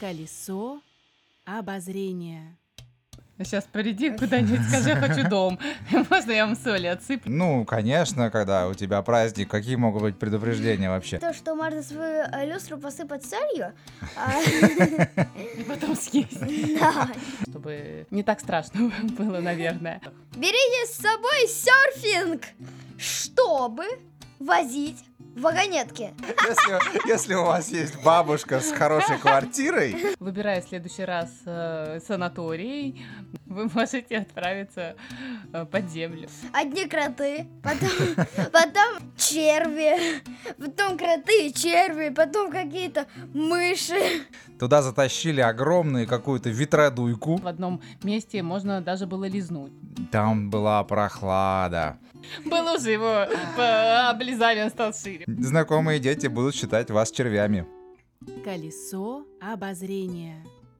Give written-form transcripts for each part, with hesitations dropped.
Колесо обозрения. Сейчас приди куда-нибудь, скажи, я хочу дом. Можно я вам соли отсыплю? Ну, конечно, когда у тебя праздник, какие могут быть предупреждения вообще? То, что можно свою люстру посыпать солью. И потом съесть. Да. Чтобы не так страшно было, наверное. Берите с собой серфинг, чтобы возить вагонетки. Если у вас есть бабушка с хорошей квартирой, Выбирая в следующий раз санаторий, вы можете отправиться под землю. Одни кроты, потом черви, потом кроты и черви, потом какие-то мыши. туда затащили огромную какую-то ветродуйку. В одном месте можно даже было лизнуть. Там была прохлада. Был уже его, облизали, он стал шире. Знакомые дети будут считать вас червями. Колесо обозрения.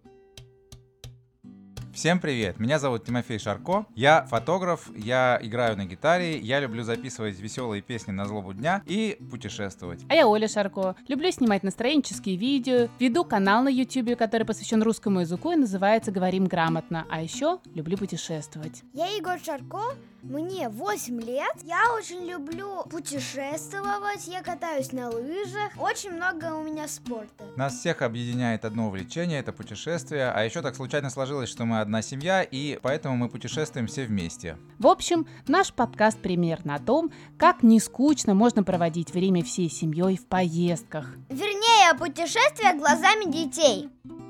Всем привет, меня зовут Тимофей Шарко, я фотограф, я играю на гитаре, я люблю записывать веселые песни на злобу дня и путешествовать. А я Оля Шарко. Люблю снимать настроенческие видео, веду канал на YouTube, который посвящен русскому языку и называется «Говорим грамотно». А еще люблю путешествовать. Я Егор Шарко, мне 8 лет. Я очень люблю путешествовать, я катаюсь на лыжах. Очень много у меня спорта. Нас всех объединяет одно увлечение, это путешествие, а еще так случайно сложилось, что мы одна семья, и поэтому мы путешествуем все вместе. В общем, наш подкаст примерно о том, как не скучно можно проводить время всей семьей в поездках. Вернее, путешествия глазами детей.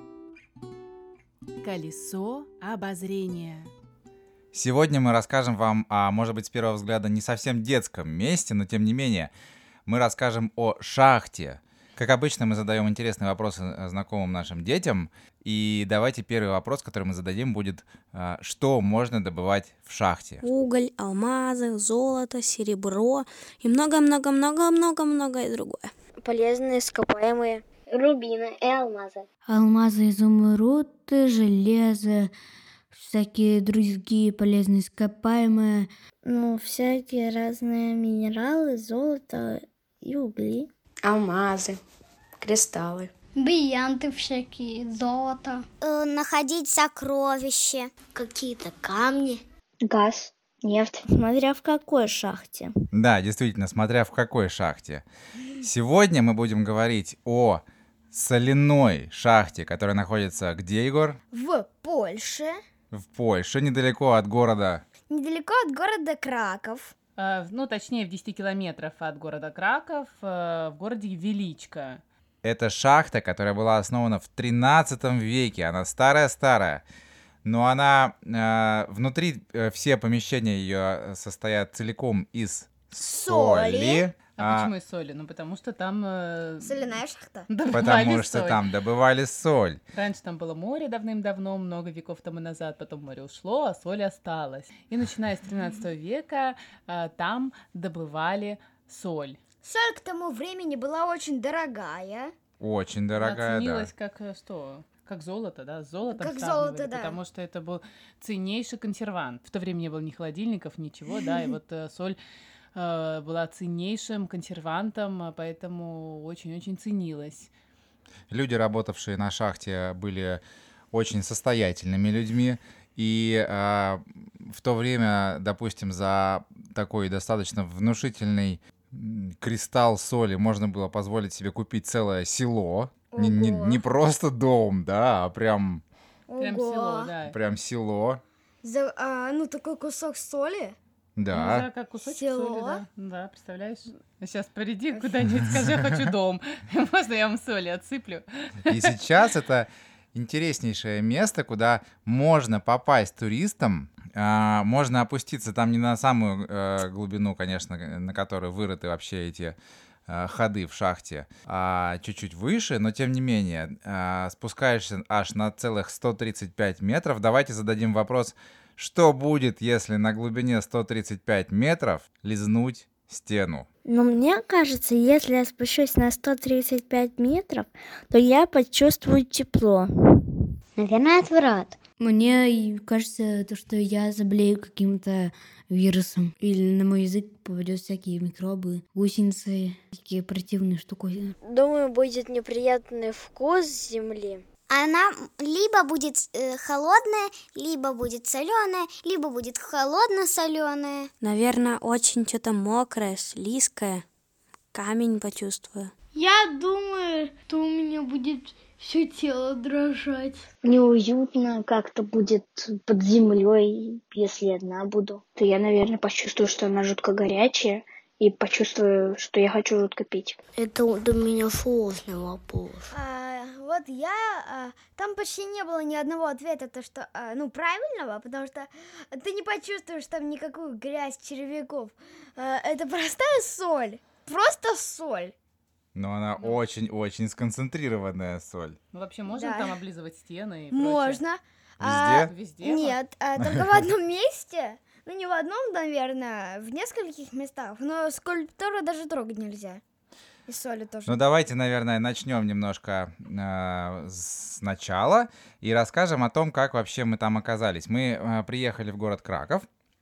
Колесо обозрения. Сегодня мы расскажем вам о, может быть, с первого взгляда не совсем детском месте, но тем не менее, мы расскажем о шахте. Как обычно, мы задаем интересные вопросы знакомым нашим детям. И давайте первый вопрос, который мы зададим, будет, что можно добывать в шахте? Уголь, алмазы, золото, серебро и много-много-много-много-много и другое. Полезные, ископаемые рубины и алмазы. Алмазы, изумруды, железо, всякие другие полезные ископаемые. Ну, всякие разные минералы, золото и угли. Алмазы, кристаллы. Бриллианты всякие, золото. Находить сокровища. Какие-то камни. Газ, нефть. Смотря в какой шахте. Да, действительно, смотря в какой шахте. Сегодня мы будем говорить о соляной шахте, которая находится где, Егор? В Польше. В Польше, недалеко от города. Недалеко от города Краков. Ну, точнее, в 10 километров от города Краков, в городе Величко. Это шахта, которая была основана в 13 веке. Она старая-старая. Но она внутри все помещения ее состоят целиком из соли. А почему из соли? Ну, потому что там Соляная шахта. добывали Потому что соль. там добывали соль. Раньше там было море давным-давно, много веков тому назад, потом море ушло, а соль осталась. И начиная с 13 века там добывали соль. Соль к тому времени была очень дорогая. Очень Она дорогая, да. ценилась как что? Как золото, да? С золотом Как сравнивали, золото, да. потому что это был ценнейший консервант. В то время не было ни холодильников, ничего, да, и вот соль была ценнейшим консервантом, поэтому очень-очень ценилась. Люди, работавшие на шахте, были очень состоятельными людьми. И в то время, допустим, за такой достаточно внушительный кристалл соли можно было позволить себе купить целое село. Не просто дом, да, а прям Прям Ого. село, да. прям село. Ну, такой кусок соли. Ну, Да. да, как кусочек Село. соли, да. Да, представляешь? Сейчас приди куда-нибудь, скажи, я хочу дом. Можно я вам соли отсыплю? И сейчас это интереснейшее место, куда можно попасть туристам. Можно опуститься там не на самую глубину, конечно, на которой вырыты вообще эти ходы в шахте, а чуть-чуть выше, но тем не менее спускаешься аж на целых 135 метров. Давайте зададим вопрос, что будет, если на глубине 135 метров лизнуть стену? Но мне кажется, если я спущусь на 135 метров, то я почувствую тепло. Наверное, отврат. Мне кажется, то, что я заболею каким-то вирусом. Или на мой язык попадет всякие микробы, гусеницы, такие противные штуки. Думаю, будет неприятный вкус земли. Она либо будет холодная, либо будет соленая, либо будет холодно-соленая. Наверное, очень что-то мокрое, слизкое. Камень почувствую. Я думаю, что у меня будет все тело дрожать. Неуютно как-то будет под землей, если одна буду. То я, наверное, почувствую, что она жутко горячая, и почувствую, что я хочу жутко пить. Это для меня сложный вопрос. Там почти не было ни одного ответа, правильного, потому что ты не почувствуешь там никакую грязь, червяков. Это простая соль, просто соль. Но она очень-очень сконцентрированная соль. Ну, вообще можно там облизывать стены и Можно. Везде? Везде? Нет, только в одном месте. Ну, не в одном, наверное, в нескольких местах, но скульптуру даже трогать нельзя. И соли тоже. Ну, давайте, наверное, начнем немножко сначала и расскажем о том, как вообще мы там оказались. Мы приехали в город Краков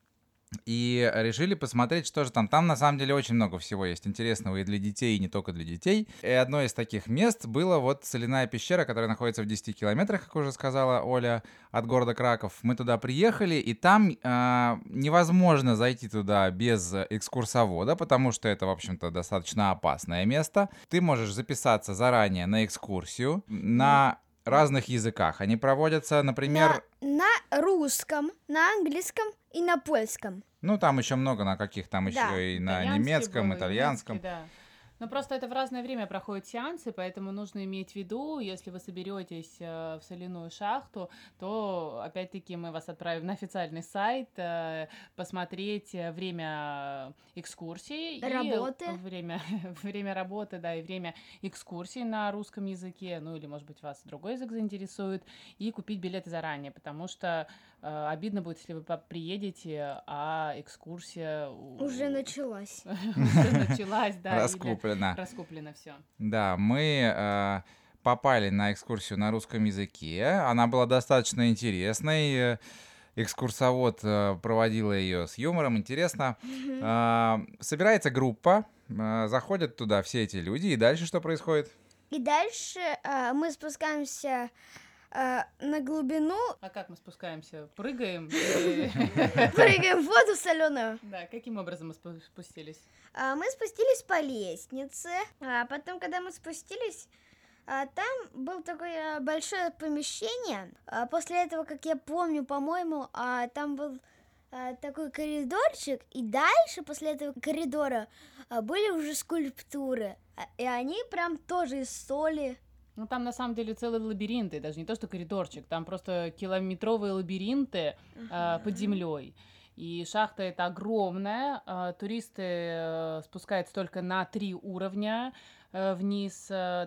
и решили посмотреть, что же там. Там, на самом деле, очень много всего есть интересного и для детей, и не только для детей. И одно из таких мест было вот соляная пещера, которая находится в 10 километрах, как уже сказала Оля, от города Краков. Мы туда приехали, и там невозможно зайти туда без экскурсовода, потому что это, в общем-то, достаточно опасное место. Ты можешь записаться заранее на экскурсию на разных языках. Они проводятся, например... На русском, на английском и на польском. Ну, там еще много на каких, там еще и на немецком, итальянском. Да. Но просто это в разное время проходят сеансы, поэтому нужно иметь в виду, если вы соберетесь в соляную шахту, то, опять-таки, мы вас отправим на официальный сайт, посмотреть время экскурсий. Работы. И время работы, да, и время экскурсий на русском языке, ну, или, может быть, вас другой язык заинтересует, и купить билеты заранее, потому что обидно будет, если вы приедете, а экскурсия... Уже началась. Уже началась, да. Раскуплено все. Да, мы попали на экскурсию на русском языке. Она была достаточно интересной. Экскурсовод проводила ее с юмором, интересно. Собирается группа, заходят туда все эти люди, и дальше что происходит? И дальше мы спускаемся на глубину. А как мы спускаемся? Прыгаем? Прыгаем в воду соленую. Да, каким образом мы спустились? Мы спустились по лестнице. Потом, когда мы спустились, там было такое большое помещение. После этого, как я помню, по-моему, там был такой коридорчик. И дальше, после этого коридора, были уже скульптуры. И они прям тоже из соли. Ну, там, на самом деле, целые лабиринты, даже не то, что коридорчик, там просто километровые лабиринты под землей. И шахта эта огромная, туристы спускаются только на 3 уровня вниз,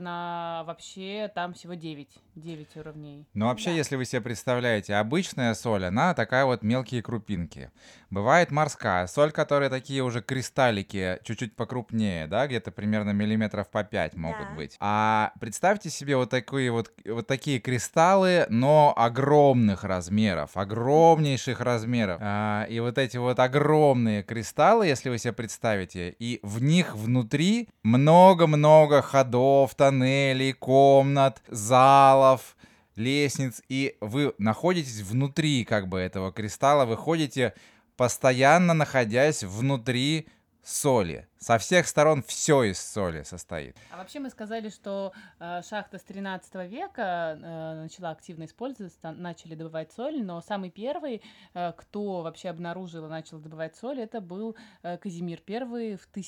вообще там всего 9 уровней. Но вообще, если вы себе представляете, обычная соль, она такая вот мелкие крупинки. Бывает морская соль, которые такие уже кристаллики, чуть-чуть покрупнее, да, где-то примерно миллиметров по 5 могут быть. А представьте себе вот такие кристаллы, но огромных размеров, огромнейших размеров. И вот эти вот огромные кристаллы, если вы себе представите, и в них внутри много-много ходов, тоннелей, комнат, залов, лестниц, и вы находитесь внутри как бы этого кристалла, вы ходите, постоянно находясь внутри соли. Со всех сторон все из соли состоит. А вообще мы сказали, что шахта с 13 века начала активно использоваться, начали добывать соль, но самый первый, кто вообще обнаружил и начал добывать соль, это был Казимир I в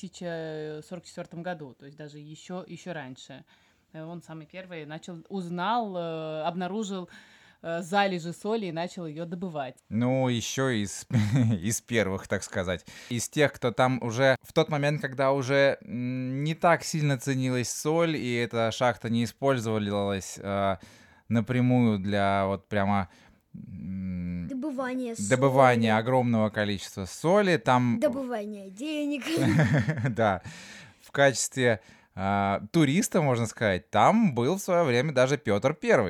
1044 году, то есть даже еще раньше. Он самый первый обнаружил залежи соли и начал ее добывать. Ну, еще из первых, так сказать. Из тех, кто там уже в тот момент, когда уже не так сильно ценилась соль, и эта шахта не использовалась напрямую для вот прямо... Добывания огромного количества соли. Там... Добывание денег. Да. В качестве туриста, можно сказать, там был в свое время даже Петр I.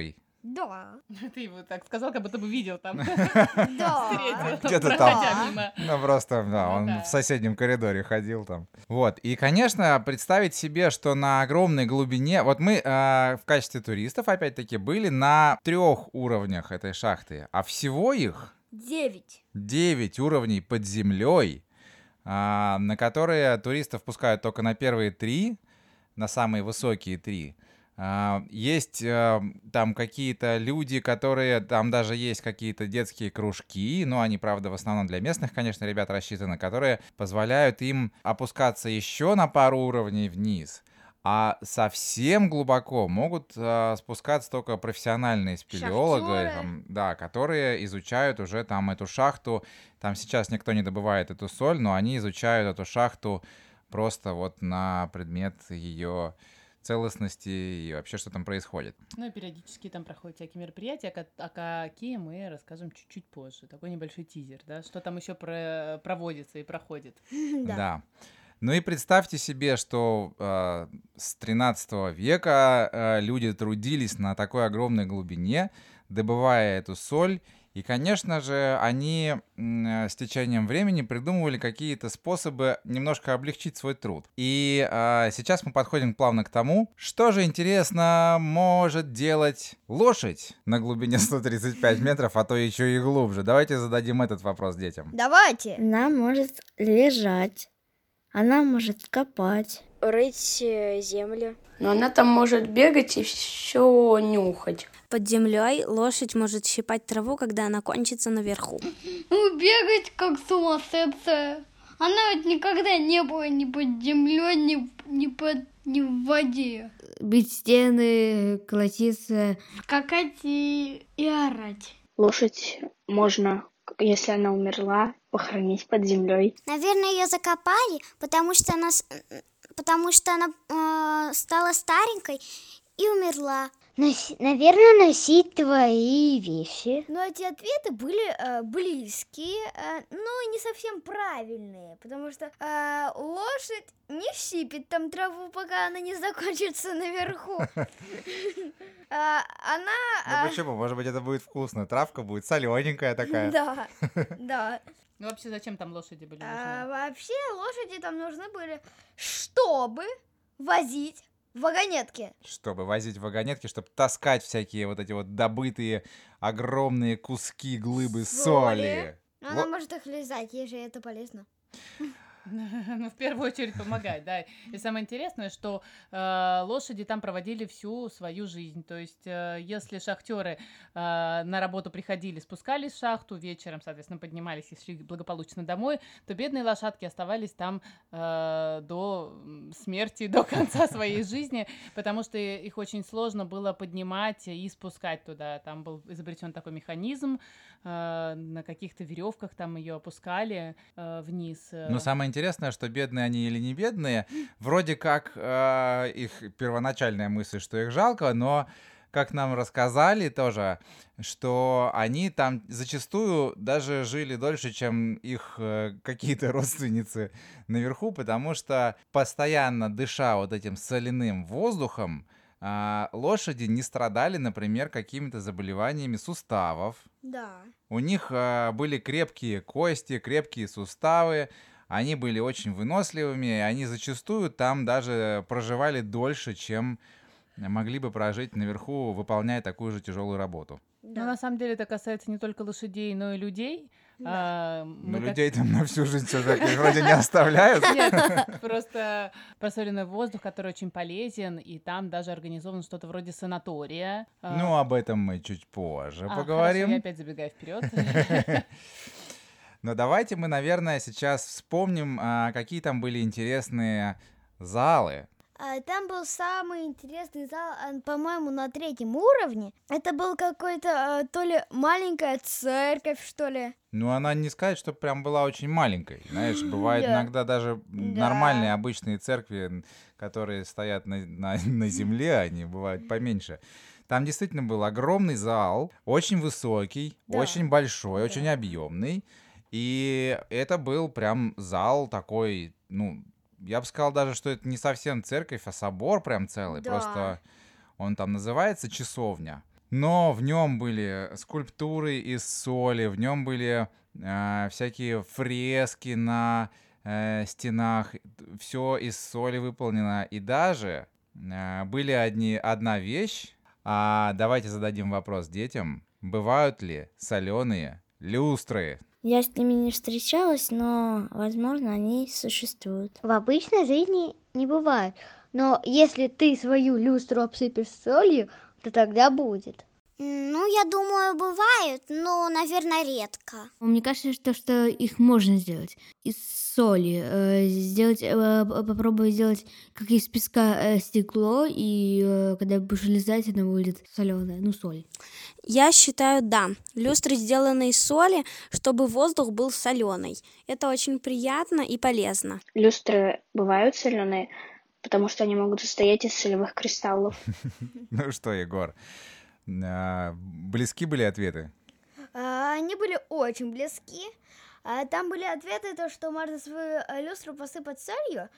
Да. Ты его так сказал, как будто бы видел там. Да. Встретил, Где-то проходя там. мимо. Ну, просто, да, Ну он да. в соседнем коридоре ходил там. Вот, и, конечно, представить себе, что на огромной глубине... Вот мы в качестве туристов, опять-таки, были на 3 уровнях этой шахты, а всего их 9. 9 уровней под землей, на которые туристов пускают только на первые 3, на самые высокие 3. Есть там какие-то люди, которые... Там даже есть какие-то детские кружки, но они, правда, в основном для местных, конечно, ребят рассчитаны, которые позволяют им опускаться еще на пару уровней вниз. А совсем глубоко могут спускаться только профессиональные спелеологи, Шахтёры. да, которые изучают уже там эту шахту. Там сейчас никто не добывает эту соль, но они изучают эту шахту просто вот на предмет ее целостности и вообще, что там происходит. Ну и периодически там проходят всякие мероприятия, о какие мы расскажем чуть-чуть позже. Такой небольшой тизер, да, что там еще проводится и проходит. Да. Ну и представьте себе, что с 13 века люди трудились на такой огромной глубине, добывая эту соль. И, конечно же, они с течением времени придумывали какие-то способы немножко облегчить свой труд. И сейчас мы подходим плавно к тому, что же, интересно, может делать лошадь на глубине 135 метров, а то еще и глубже. Давайте зададим этот вопрос детям. Давайте. Она может лежать, она может копать. Рыть землю. Но она там может бегать и все нюхать. Под землей лошадь может щипать траву, когда она кончится наверху. Ну, бегать как сумасшедшая. Она ведь никогда не была ни под землей, ни в воде. Бить стены, колотиться. Скакать и орать. Лошадь можно, если она умерла, похоронить под землей. Наверное, ее закопали, потому что она стала старенькой и умерла. Наверное, носить твои вещи. Но эти ответы были близкие, но не совсем правильные, потому что лошадь не щипит там траву, пока она не закончится наверху. Ну почему? Может быть, это будет вкусно. Травка будет солененькая такая. Да, да. Ну вообще, зачем там лошади были нужны? Вообще лошади там нужны были, чтобы возить вагонетки. Чтобы возить вагонетки, чтобы таскать всякие вот эти вот добытые огромные куски, глыбы соли. Но она может их лизать, ей же это полезно. Ну, в первую очередь помогать, да. И самое интересное, что лошади там проводили всю свою жизнь. То есть, если шахтеры на работу приходили, спускались в шахту, вечером, соответственно, поднимались и шли благополучно домой, то бедные лошадки оставались там до смерти, до конца своей жизни, потому что их очень сложно было поднимать и спускать туда. Там был изобретен такой механизм, на каких-то веревках там ее опускали вниз. Но самое интересное, что бедные они или не бедные, вроде как их первоначальная мысль, что их жалко, но как нам рассказали тоже, что они там зачастую даже жили дольше, чем их какие-то родственницы наверху, потому что постоянно дыша вот этим соляным воздухом, лошади не страдали, например, какими-то заболеваниями суставов. Да. У них были крепкие кости, крепкие суставы, они были очень выносливыми, и они зачастую там даже проживали дольше, чем могли бы прожить наверху, выполняя такую же тяжелую работу. Но на самом деле это касается не только лошадей, но и людей. Но людей там на всю жизнь все-таки вроде не оставляют. Нет, просто просоленный воздух, который очень полезен, и там даже организовано что-то вроде санатория. Ну, об этом мы чуть позже поговорим. Хорошо, я опять забегаю вперед. Но давайте мы, наверное, сейчас вспомним, какие там были интересные залы. Там был самый интересный зал, по-моему, на 3-м уровне. Это был какой-то то ли маленькая церковь, что ли. Ну, она не сказать, что прям была очень маленькой. Знаешь, бывают иногда даже нормальные обычные церкви, которые стоят на земле, они бывают поменьше. Там действительно был огромный зал, очень высокий, очень большой, очень объемный. И это был прям зал такой, ну, я бы сказал даже, что это не совсем церковь, а собор прям целый. Просто он там называется часовня. но в нем были скульптуры из соли, в нем были всякие фрески на стенах, все из соли выполнено. И даже были одна вещь. Давайте зададим вопрос детям. Бывают ли соленые люстры? Я с ними не встречалась, но, возможно, они существуют. В обычной жизни не бывает. Но если ты свою люстру обсыпешь солью, то тогда будет. Ну, я думаю, бывают, но, наверное, редко. Мне кажется, что их можно сделать из соли. Попробовать сделать как из песка стекло, и когда будешь лизать, оно будет соленое, соль. Я считаю, да. Люстры сделаны из соли, чтобы воздух был соленый. Это очень приятно и полезно. Люстры бывают соленые, потому что они могут состоять из солевых кристаллов. Ну что, Егор, близки были ответы? Они были очень близки. Там были ответы, то, что можно свою люстру посыпать солью.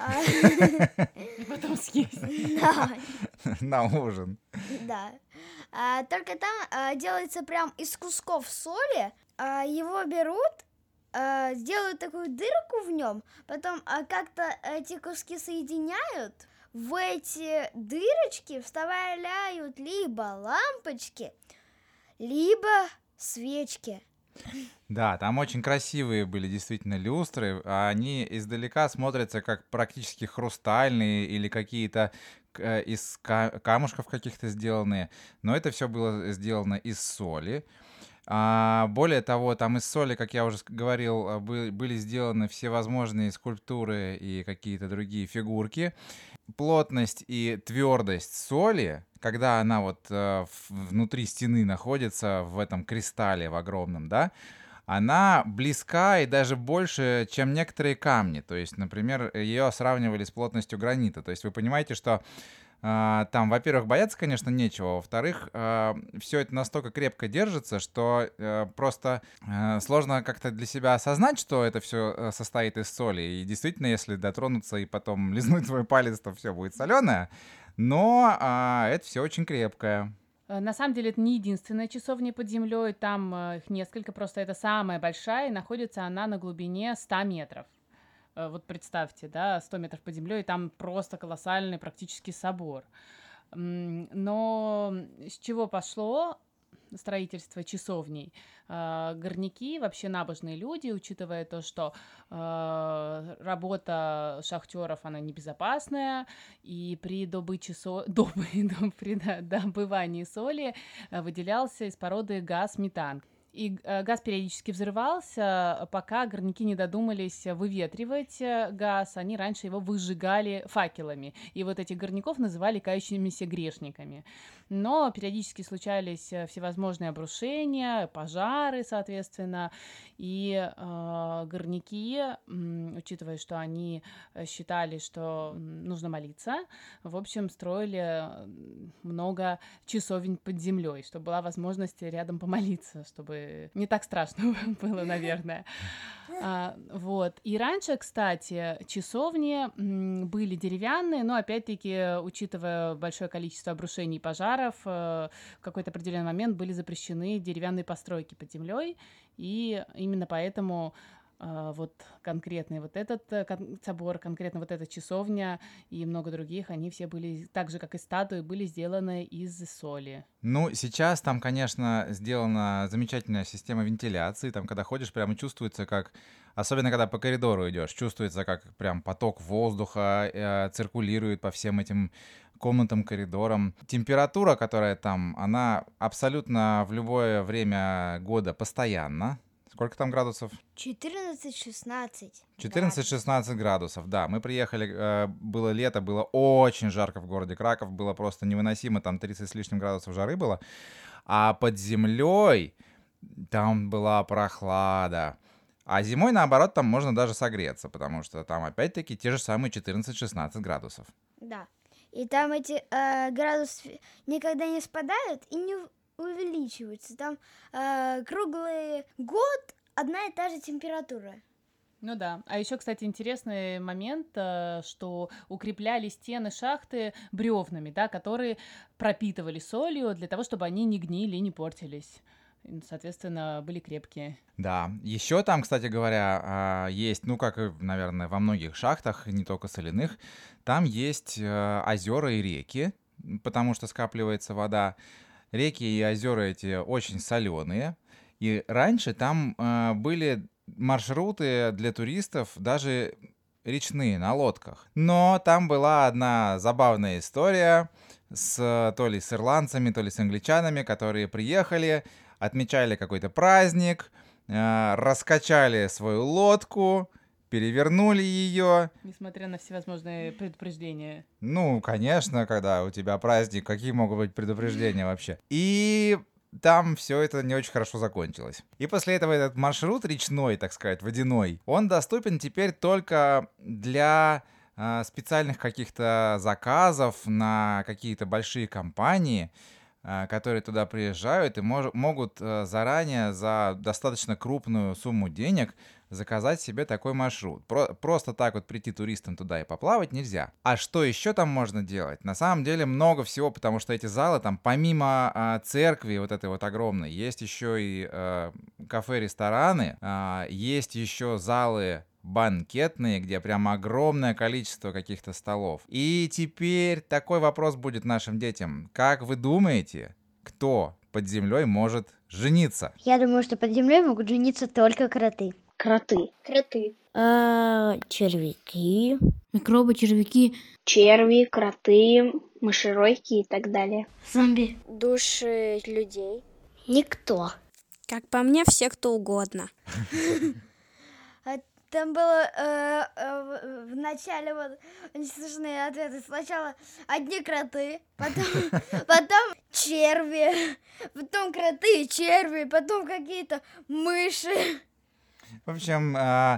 И потом съесть. Да. На ужин. Да. Только там делается прям из кусков соли. Его берут, сделают такую дырку в нем, потом как-то эти куски соединяют. В эти дырочки вставляют либо лампочки, либо свечки. Да, там очень красивые были действительно люстры, они издалека смотрятся как практически хрустальные или какие-то из камушков каких-то сделанные, но это все было сделано из соли. Более того, там из соли, как я уже говорил, были сделаны всевозможные скульптуры и какие-то другие фигурки. Плотность и твердость соли, когда она вот внутри стены находится в этом кристалле в огромном, да, она близка и даже больше, чем некоторые камни. То есть, например, ее сравнивали с плотностью гранита. То есть вы понимаете, что там, во-первых, бояться, конечно, нечего. Во-вторых, все это настолько крепко держится, что просто сложно как-то для себя осознать, что это все состоит из соли. И действительно, если дотронуться и потом лизнуть свой палец, то все будет соленое. Но это все очень крепкое. На самом деле это не единственная часовня под землей, там их несколько, просто это самая большая, и находится она на глубине 100 метров. Вот представьте, да, 100 метров под землей, и там просто колоссальный практически собор. Но с чего пошло строительство часовней? Горняки, вообще набожные люди, учитывая то, что работа шахтеров, она небезопасная, и при при добывании соли выделялся из породы газ метан. И газ периодически взрывался, пока горняки не додумались выветривать газ, они раньше его выжигали факелами. И вот этих горняков называли кающимися грешниками. Но периодически случались всевозможные обрушения, пожары, соответственно. И горняки, учитывая, что они считали, что нужно молиться, в общем, строили много часовен под землей, чтобы была возможность рядом помолиться, чтобы не так страшно было, наверное. Вот. И раньше, кстати, часовни были деревянные, но, опять-таки, учитывая большое количество обрушений и пожаров, в какой-то определенный момент были запрещены деревянные постройки под землей, и именно поэтому вот конкретный вот этот собор, конкретно вот эта часовня и много других, они все были, так же, как и статуи, были сделаны из соли. Ну, сейчас там, конечно, сделана замечательная система вентиляции, там, когда ходишь, прямо чувствуется, как, особенно когда по коридору идешь, чувствуется, как прям поток воздуха циркулирует по всем этим комнатам, коридорам. Температура, которая там, она абсолютно в любое время года постоянна. Сколько там градусов? 14-16. 14-16 градусов, да. Мы приехали, было лето, было очень жарко в городе Краков, было просто невыносимо, там 30 с лишним градусов жары было. А под землей там была прохлада. А зимой, наоборот, там можно даже согреться, потому что там опять-таки те же самые 14-16 градусов. Да. И там эти градусы никогда не спадают и не увеличиваются. Там круглый год одна и та же температура. Ну да. А еще, кстати, интересный момент, что укрепляли стены шахты бревнами, да, которые пропитывали солью для того, чтобы они не гнили и не портились. И, соответственно, были крепкие. Да, еще там, кстати говоря, есть, ну, как и, наверное, во многих шахтах, не только соляных, там есть озера и реки, потому что скапливается вода. Реки и озера эти очень соленые. И раньше там были маршруты для туристов, даже речные, на лодках. Но там была одна забавная история то ли с ирландцами, то ли с англичанами, которые приехали, отмечали какой-то праздник, раскачали свою лодку, перевернули ее. Несмотря на всевозможные предупреждения. Ну, конечно, когда у тебя праздник, какие могут быть предупреждения вообще? И там все это не очень хорошо закончилось. И после этого этот маршрут речной, так сказать, водяной, он доступен теперь только для специальных каких-то заказов на какие-то большие компании, которые туда приезжают и могут заранее за достаточно крупную сумму денег заказать себе такой маршрут. Просто так вот прийти туристам туда и поплавать нельзя. А что еще там можно делать? На самом деле много всего, потому что эти залы там помимо церкви вот этой вот огромной, есть еще и кафе-рестораны, есть еще залы банкетные, где прям огромное количество каких-то столов. И теперь такой вопрос будет нашим детям. Как вы думаете, кто под землей может жениться? Я думаю, что под землей могут жениться только кроты. Кроты. Червяки. Микробы, червяки. Черви, кроты, мышеловки и так далее. Зомби. Души людей. Никто. Как по мне, все кто угодно. Там было в начале вот очень смешные ответы. Сначала одни кроты, потом черви, потом кроты и черви, потом какие-то мыши. В общем,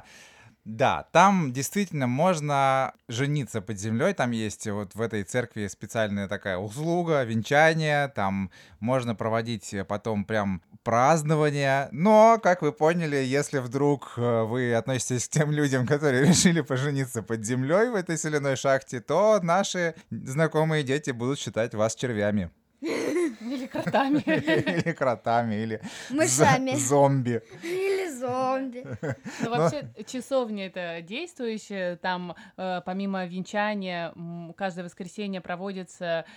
да, там действительно можно жениться под землей. Там есть вот в этой церкви специальная такая услуга, венчание. Там можно проводить потом прям празднование. Но, как вы поняли, если вдруг вы относитесь к тем людям, которые решили пожениться под землей в этой соляной шахте, то наши знакомые дети будут считать вас червями. Или кротами. Или кротами, или Мышами. зомби. Или зомби. Ну, вообще, часовня это действующая. Там, помимо венчания, каждое воскресенье проводится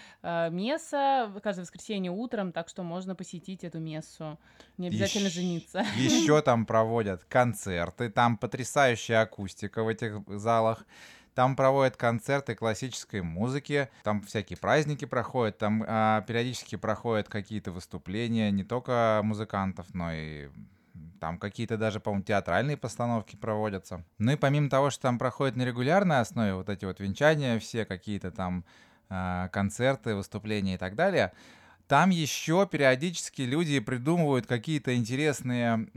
месса, каждое воскресенье утром, так что можно посетить эту мессу. Не обязательно жениться. Еще там проводят концерты, там потрясающая акустика в этих залах. Там проводят концерты классической музыки, там всякие праздники проходят, там периодически проходят какие-то выступления не только музыкантов, но и там какие-то даже, по-моему, театральные постановки проводятся. Ну и помимо того, что там проходят на регулярной основе вот эти вот венчания, все какие-то там концерты, выступления и так далее, там еще периодически люди придумывают какие-то интересные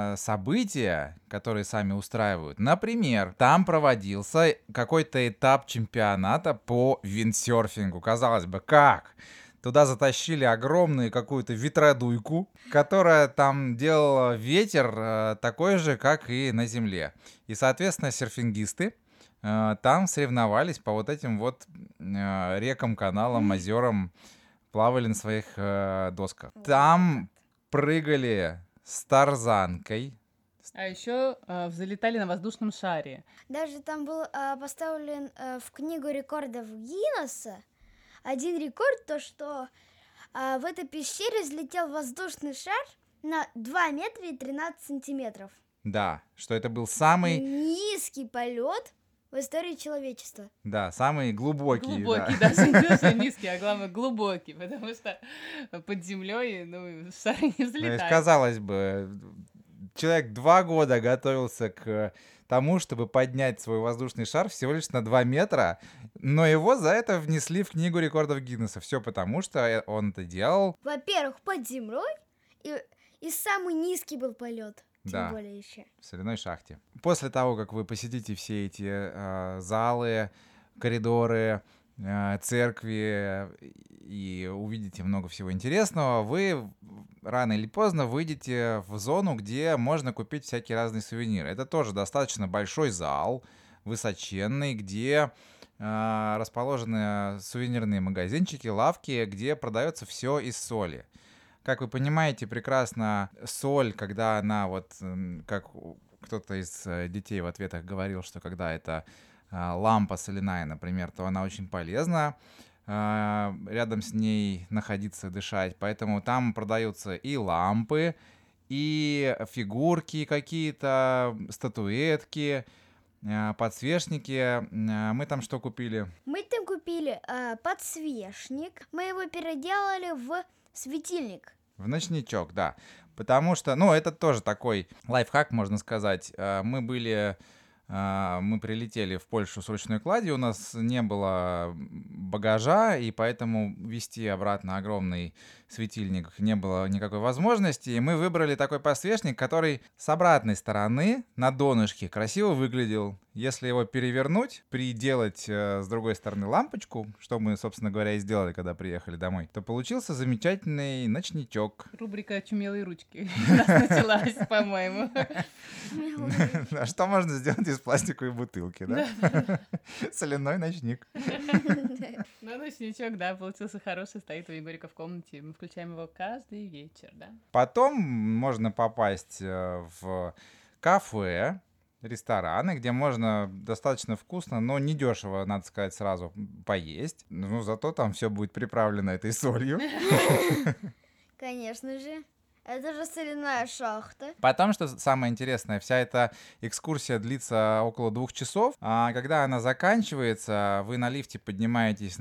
события, которые сами устраивают. Например, там проводился какой-то этап чемпионата по виндсерфингу. Казалось бы, как? Туда затащили огромную какую-то ветродуйку, которая там делала ветер такой же, как и на земле. И, соответственно, серфингисты там соревновались по вот этим вот рекам, каналам, озерам, плавали на своих досках. Там прыгали с тарзанкой. А еще взлетали на воздушном шаре. Даже там был поставлен в книгу рекордов Гиннесса один рекорд, то что в этой пещере взлетел воздушный шар на 2 метра и 13 сантиметров. Да, что это был самый низкий полет в истории человечества. Да, самый глубокий. Глубокий, да, не просто низкий, а главное глубокий, потому что под землей, ну, шары не взлетают. Ну, казалось бы, человек 2 года готовился к тому, чтобы поднять свой воздушный шар всего лишь на 2 метра, но его за это внесли в книгу рекордов Гиннесса. Все потому, что он это делал. Во-первых, под землей, и самый низкий был полет. Тем более еще. В соляной шахте. После того, как вы посетите все эти залы, коридоры, церкви и увидите много всего интересного, вы рано или поздно выйдете в зону, где можно купить всякие разные сувениры. Это тоже достаточно большой зал, высоченный, где расположены сувенирные магазинчики, лавки, где продается все из соли. Как вы понимаете прекрасно, соль, когда она как кто-то из детей в ответах говорил, что когда это лампа соляная, например, то она очень полезна рядом с ней находиться, дышать. Поэтому там продаются и лампы, и фигурки какие-то, статуэтки, подсвечники. Мы там что купили? Мы там купили подсвечник. Мы его переделали в светильник. В ночничок, да. Потому что, это тоже такой лайфхак, можно сказать. Мы прилетели в Польшу с ручной кладью, у нас не было багажа, и поэтому везти обратно огромный светильник не было никакой возможности. И мы выбрали такой подсвечник, который с обратной стороны на донышке красиво выглядел. Если его перевернуть, приделать с другой стороны лампочку, что мы, собственно говоря, и сделали, когда приехали домой, то получился замечательный ночничок. Рубрика «Очумелые ручки» у нас началась, по-моему. А что можно сделать из пластиковой бутылки, да? Соляной ночник. Ну, ночничок, да, получился хороший, стоит у Егорика в комнате. Мы включаем его каждый вечер, да. Потом можно попасть в кафе, рестораны, где можно достаточно вкусно, но недешево, надо сказать, сразу поесть. Зато там все будет приправлено этой солью. Конечно же. Это же соляная шахта. Потом, что самое интересное, вся эта экскурсия длится около 2 часов, а когда она заканчивается, вы на лифте поднимаетесь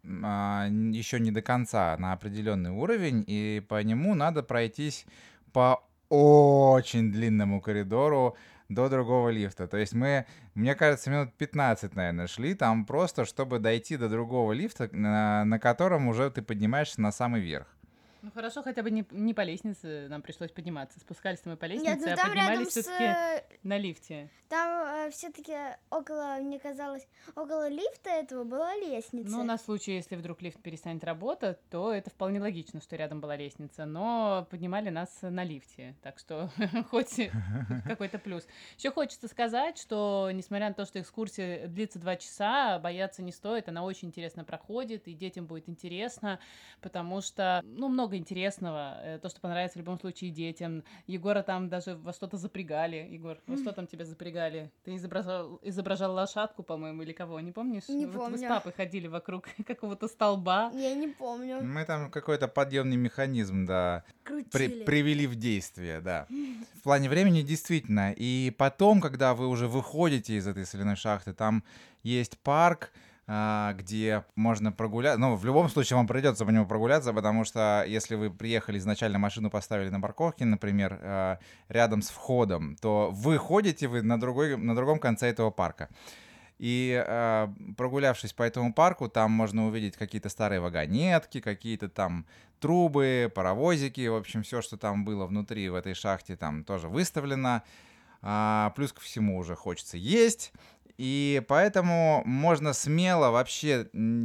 еще не до конца, на определенный уровень, и по нему надо пройтись по очень длинному коридору до другого лифта. То есть мне кажется, минут 15, наверное, шли там просто, чтобы дойти до другого лифта, на котором уже ты поднимаешься на самый верх. Ну хорошо, хотя бы не по лестнице нам пришлось подниматься. Спускались мы по лестнице, Нет, там поднимались все-таки на лифте. Там все-таки мне казалось, около лифта этого была лестница. Ну, на случай, если вдруг лифт перестанет работать, то это вполне логично, что рядом была лестница. Но поднимали нас на лифте, так что хоть какой-то плюс. Еще хочется сказать, что несмотря на то, что экскурсия длится 2 часа, бояться не стоит, она очень интересно проходит, и детям будет интересно, потому что, много интересного, то, что понравится в любом случае детям. Егора там даже во что-то запрягали. Егор, во что там тебя запрягали? Ты изображал лошадку, по-моему, или кого, не помнишь? Не помню. Вы с папой ходили вокруг какого-то столба. Я не помню. Мы там какой-то подъемный механизм, да, привели в действие, да. В плане времени действительно. И потом, когда вы уже выходите из этой соляной шахты, там есть парк, где можно прогуляться. В любом случае вам придется по нему прогуляться, потому что если вы приехали изначально, машину поставили на парковке, например, рядом с входом, то вы ходите на другом конце этого парка. И прогулявшись по этому парку, там можно увидеть какие-то старые вагонетки, какие-то там трубы, паровозики, в общем, все, что там было внутри в этой шахте, там тоже выставлено. Плюс ко всему уже хочется есть. И поэтому можно смело вообще,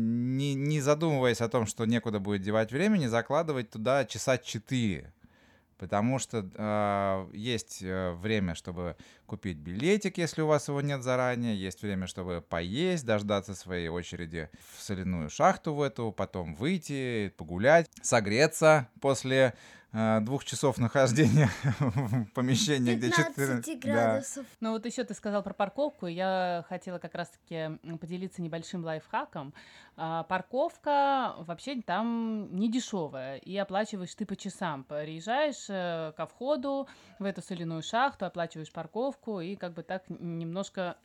не задумываясь о том, что некуда будет девать времени, закладывать туда часа 4. Потому что есть время, чтобы купить билетик, если у вас его нет заранее, есть время, чтобы поесть, дождаться своей очереди в соляную шахту в эту, потом выйти, погулять, согреться после 2 часов нахождения в помещении, где 15 градусов. Да. Ну вот еще ты сказал про парковку, я хотела как раз-таки поделиться небольшим лайфхаком. Парковка вообще там не дешевая, и оплачиваешь ты по часам. Приезжаешь ко входу в эту соляную шахту, оплачиваешь парковку, и как бы так немножко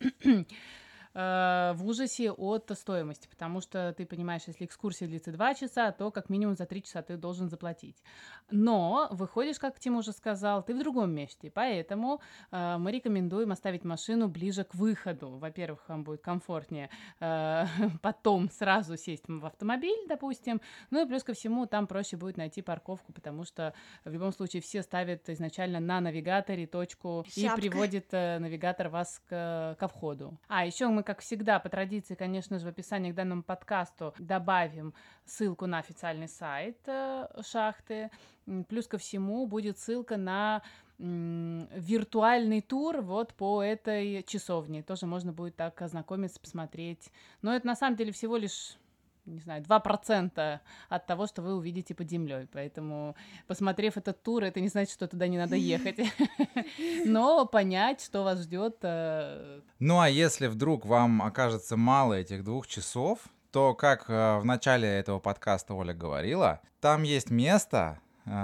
в ужасе от стоимости, потому что ты понимаешь, если экскурсия длится 2 часа, то как минимум за 3 часа ты должен заплатить. Но выходишь, как Тим уже сказал, ты в другом месте, поэтому мы рекомендуем оставить машину ближе к выходу. Во-первых, вам будет комфортнее потом сразу сесть в автомобиль, допустим, ну и плюс ко всему там проще будет найти парковку, потому что в любом случае все ставят изначально на навигаторе точку и приводит навигатор вас ко входу. А еще мы мы, как всегда, по традиции, конечно же, в описании к данному подкасту добавим ссылку на официальный сайт шахты. Плюс ко всему будет ссылка на виртуальный тур вот по этой часовне. Тоже можно будет так ознакомиться, посмотреть. Но это на самом деле всего лишь, не знаю, 2% от того, что вы увидите под землей. Поэтому, посмотрев этот тур, это не значит, что туда не надо ехать. Но понять, что вас ждет. Ну а если вдруг вам окажется мало этих 2 часов, то, как в начале этого подкаста Оля говорила, там есть место,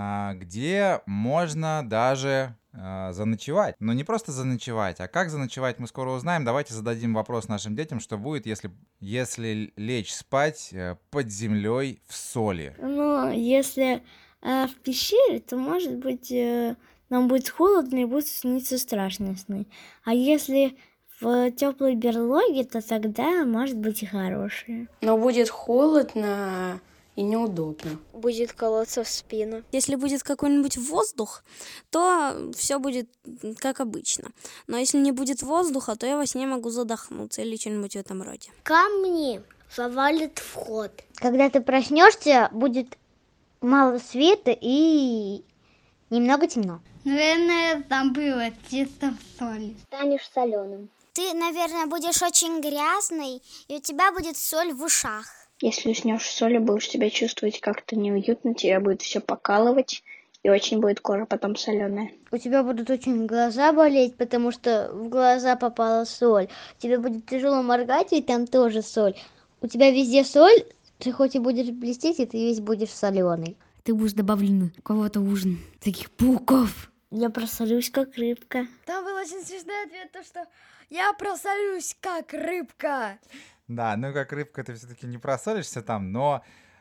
где можно даже заночевать. Но не просто заночевать, а как заночевать, мы скоро узнаем. Давайте зададим вопрос нашим детям, что будет, если лечь спать под землей в соли. Ну, если в пещере, то, может быть, нам будет холодно и будут сниться страшные сны. А если в теплой берлоге, то тогда, может быть, и хорошие. Но будет холодно и неудобно. Будет колоться в спину. Если будет какой-нибудь воздух, то все будет как обычно. Но если не будет воздуха, то я во сне могу задохнуться или что-нибудь в этом роде. Камни завалит вход. Когда ты проснешься, будет мало света и немного темно. Наверное, там было чисто в соли. Станешь соленым. Ты, наверное, будешь очень грязный, и у тебя будет соль в ушах. Если уснешь в соли, будешь себя чувствовать как-то неуютно, тебя будет все покалывать, и очень будет кожа потом соленая. У тебя будут очень глаза болеть, потому что в глаза попала соль. Тебе будет тяжело моргать, ведь там тоже соль. У тебя везде соль, ты хоть и будешь блестеть, и ты весь будешь соленый. Ты будешь добавлен у кого-то ужин. Таких пауков. Я просолюсь, как рыбка. Там был очень смешной ответ, то что я просолюсь, как рыбка. Да, ну как рыбка ты все-таки не просолишься там, но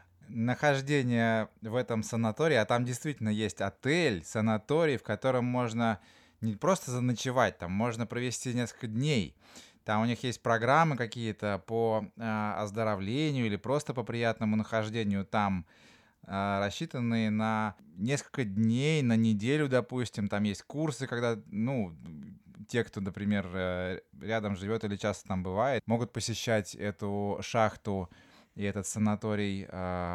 нахождение в этом санатории, а там действительно есть отель, санаторий, в котором можно не просто заночевать, там можно провести несколько дней. Там у них есть программы какие-то по оздоровлению или просто по приятному нахождению там, рассчитанные на несколько дней, на неделю, допустим. Там есть курсы, когда, те, кто, например, рядом живет или часто там бывает, могут посещать эту шахту и этот санаторий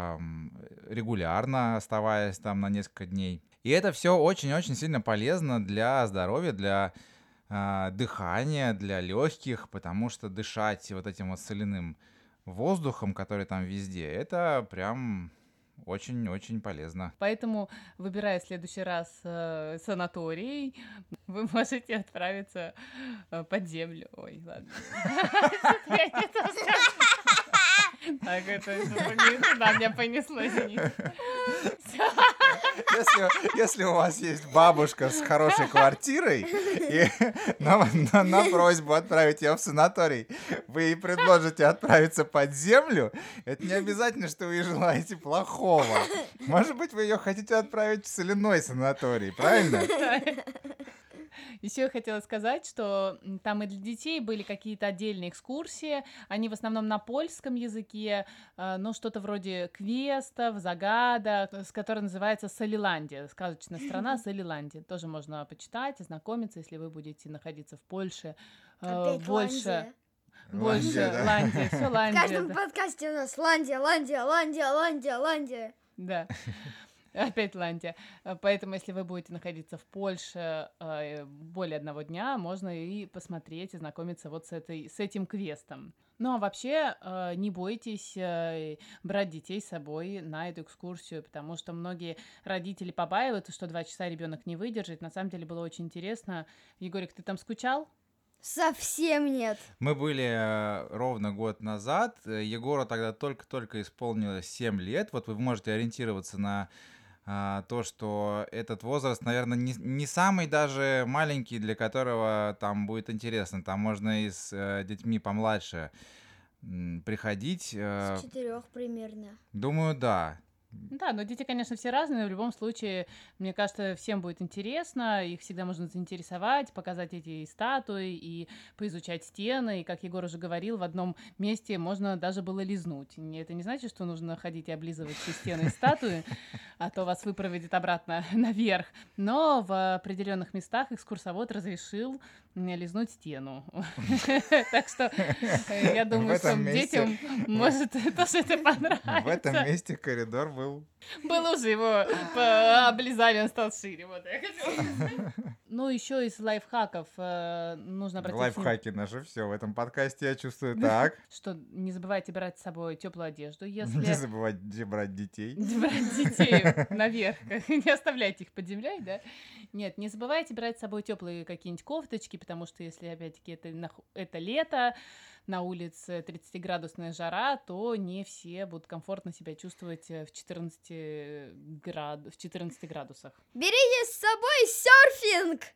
регулярно, оставаясь там на несколько дней. И это все очень-очень сильно полезно для здоровья, для дыхания, для легких, потому что дышать вот этим вот соляным воздухом, который там везде, это прям очень-очень полезно. Поэтому, выбирая в следующий раз санаторий, вы можете отправиться под землю. Ой, ладно. Я не то сказала. Так, это туда меня понесло, извините. Если у вас есть бабушка с хорошей квартирой, и на просьбу отправить ее в санаторий, вы ей предложите отправиться под землю, это не обязательно, что вы ей желаете плохого. Может быть, вы ее хотите отправить в соляной санаторий, правильно? Еще я хотела сказать, что там и для детей были какие-то отдельные экскурсии, они в основном на польском языке, но что-то вроде квестов, загадок, с которой называется Солиландия, сказочная страна Солиландия. Тоже можно почитать, ознакомиться, если вы будете находиться в Польше. Опять больше. Ландия, да. Ландия, все В Ландия. каждом подкасте у нас Ландия. Да. Опять Ландия. Поэтому, если вы будете находиться в Польше более 1 дня, можно и посмотреть, и знакомиться вот с этим квестом. Ну, а вообще, не бойтесь брать детей с собой на эту экскурсию, потому что многие родители побаиваются, что 2 часа ребенок не выдержит. На самом деле было очень интересно. Егорик, ты там скучал? Совсем нет. Мы были ровно год назад. Егору тогда только-только исполнилось 7 лет. Вот вы можете ориентироваться на то, что этот возраст, наверное, не самый даже маленький, для которого там будет интересно. Там можно и с детьми помладше приходить. С 4 примерно. Думаю, да. Да, но дети, конечно, все разные. В любом случае, мне кажется, всем будет интересно. Их всегда можно заинтересовать, показать эти статуи и поизучать стены. И, как Егор уже говорил, в одном месте можно даже было лизнуть. Это не значит, что нужно ходить и облизывать все стены и статуи, а то вас выпроводит обратно наверх. Но в определенных местах экскурсовод разрешил лизнуть стену. Так что я думаю, что детям может тоже это понравится. В этом месте коридор был уже его облизали, он стал шире. Вот я хотела сказать. Ну, еще из лайфхаков нужно обратить лайфхаки наши, все в этом подкасте я чувствую так. что не забывайте брать с собой теплую одежду, Не если забывайте брать детей. брать детей наверх, не оставляйте их под землей, да? Нет, не забывайте брать с собой теплые какие-нибудь кофточки, потому что если, опять-таки, это лето, на улице 30-градусная жара, то не все будут комфортно себя чувствовать в 14 градусах. Берите с собой серфинг!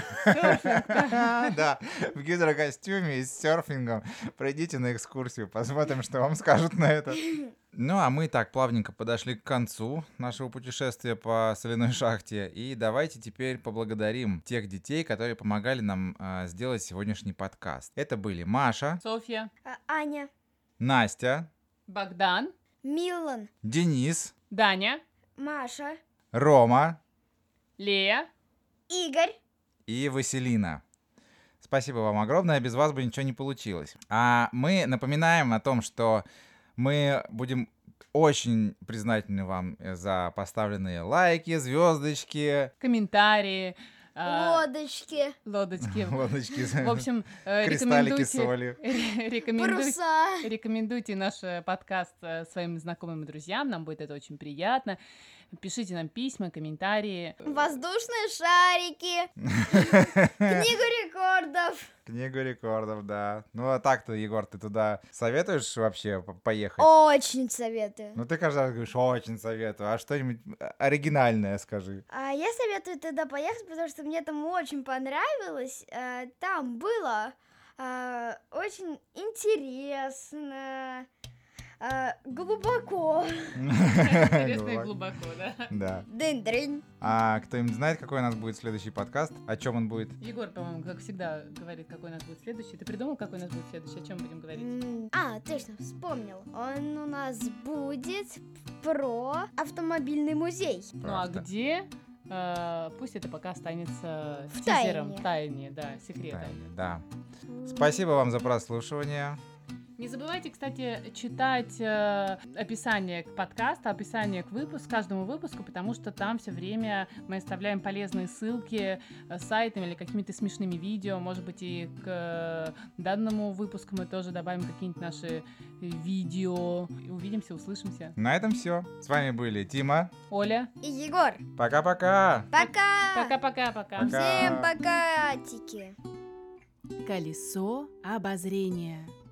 Да, в гидрокостюме и с серфингом пройдите на экскурсию, посмотрим, что вам скажут на это. Ну, а мы так плавненько подошли к концу нашего путешествия по соляной шахте. И давайте теперь поблагодарим тех детей, которые помогали нам сделать сегодняшний подкаст. Это были Маша, Софья, Аня, Настя, Богдан, Милан, Денис, Даня, Маша, Рома Лея. Игорь. и Василина. Спасибо вам огромное, без вас бы ничего не получилось. А мы напоминаем о том, что мы будем очень признательны вам за поставленные лайки, звездочки, комментарии, Лодочки. лодочки. лодочки, В общем, кристаллики соли. Паруса. рекомендуйте наш подкаст своим знакомым и друзьям, нам будет это очень приятно. Пишите нам письма, комментарии. Воздушные шарики. Книгу рекордов. Книгу рекордов, да. Ну а так-то, Егор, ты туда советуешь вообще поехать? Очень советую. Ну ты каждый раз говоришь, очень советую. А что-нибудь оригинальное скажи. Я советую туда поехать, потому что мне там очень понравилось. Там было очень интересно, глубоко. Интересно и глубоко, да? Да. Дынь-дрынь. А кто-нибудь знает, какой у нас будет следующий подкаст? О чем он будет? Егор, по-моему, как всегда говорит, какой у нас будет следующий. Ты придумал, какой у нас будет следующий? О чем будем говорить? Точно, вспомнил. Он у нас будет про автомобильный музей. Ну а где? Пусть это пока останется В тизером, тайне. в тайне, да, секретом. Да. Спасибо вам за прослушивание. Не забывайте, кстати, читать описание к подкасту, описание к каждому выпуску, потому что там все время мы оставляем полезные ссылки с сайтами или какими-то смешными видео. Может быть, и к данному выпуску мы тоже добавим какие-нибудь наши видео. Увидимся, услышимся. На этом все. С вами были Тима, Оля и Егор. Пока-пока. Пока. Пока-пока-пока. Всем покатики. Колесо обозрения.